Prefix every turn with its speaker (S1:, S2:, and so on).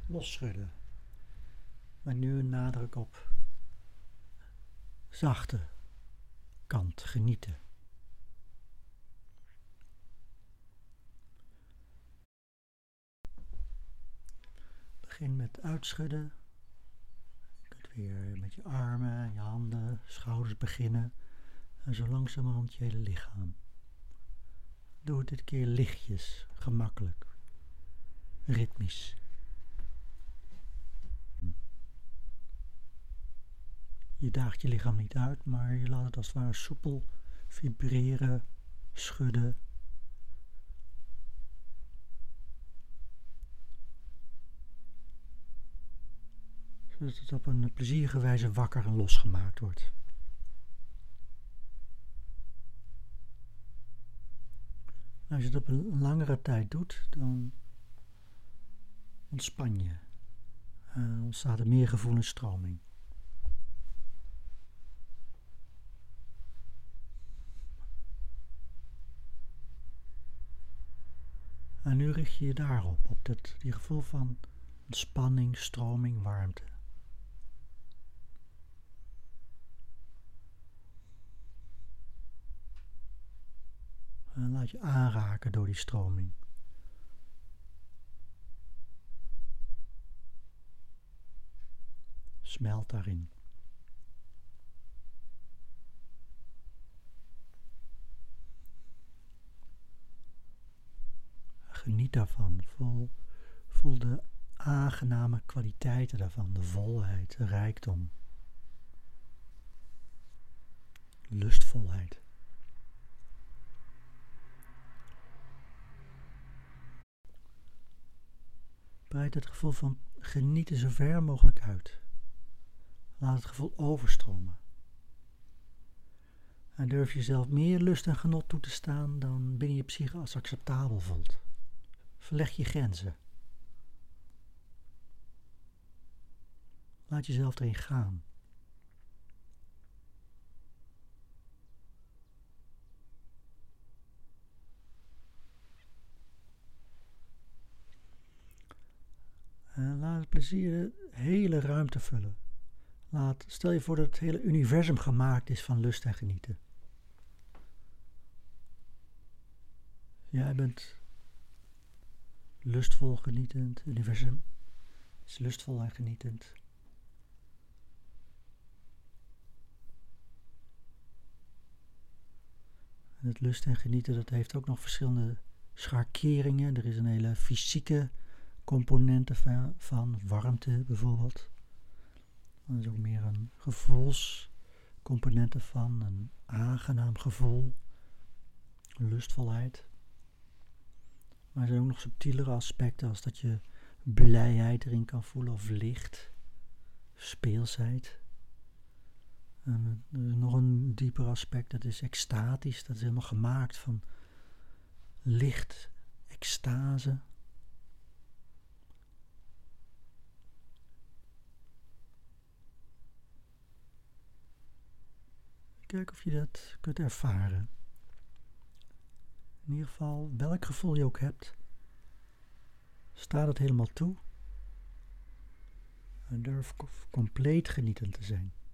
S1: losschudden. Maar nu een nadruk op zachte kant, genieten. Begin met uitschudden. Je kunt weer met je armen, je handen, schouders beginnen. En zo langzamerhand je hele lichaam. Doe het dit keer lichtjes, gemakkelijk, ritmisch. Je daagt je lichaam niet uit, maar je laat het als het ware soepel vibreren, schudden. Zodat het op een plezierige wijze wakker en losgemaakt wordt. Als je het op een langere tijd doet, dan ontspan je. Ontstaat er meer gevoel en stroming. En nu richt je je daarop, op die gevoel van ontspanning, stroming, warmte. En laat je aanraken door die stroming. Smelt daarin. Geniet daarvan. Voel de aangename kwaliteiten daarvan. De volheid, de rijkdom. Lustvolheid. Breid het gevoel van genieten zo ver mogelijk uit. Laat het gevoel overstromen. En durf jezelf meer lust en genot toe te staan dan binnen je psyche als acceptabel voelt. Verleg je grenzen. Laat jezelf erin gaan. En laat het plezier de hele ruimte vullen. Stel je voor dat het hele universum gemaakt is van lust en genieten. Jij bent lustvol genietend. Het universum is lustvol en genietend. En het lust en genieten, dat heeft ook nog verschillende schakeringen. Er is een hele fysieke component van warmte bijvoorbeeld. Er is ook meer een gevoelscomponent ervan, een aangenaam gevoel, lustvolheid. Maar er zijn ook nog subtielere aspecten als dat je blijheid erin kan voelen of licht, speelsheid. En er is nog een dieper aspect, dat is extatisch, dat is helemaal gemaakt van licht, extase. Kijk of je dat kunt ervaren. In ieder geval, welk gevoel je ook hebt, sta het helemaal toe. En durf compleet genietend te zijn.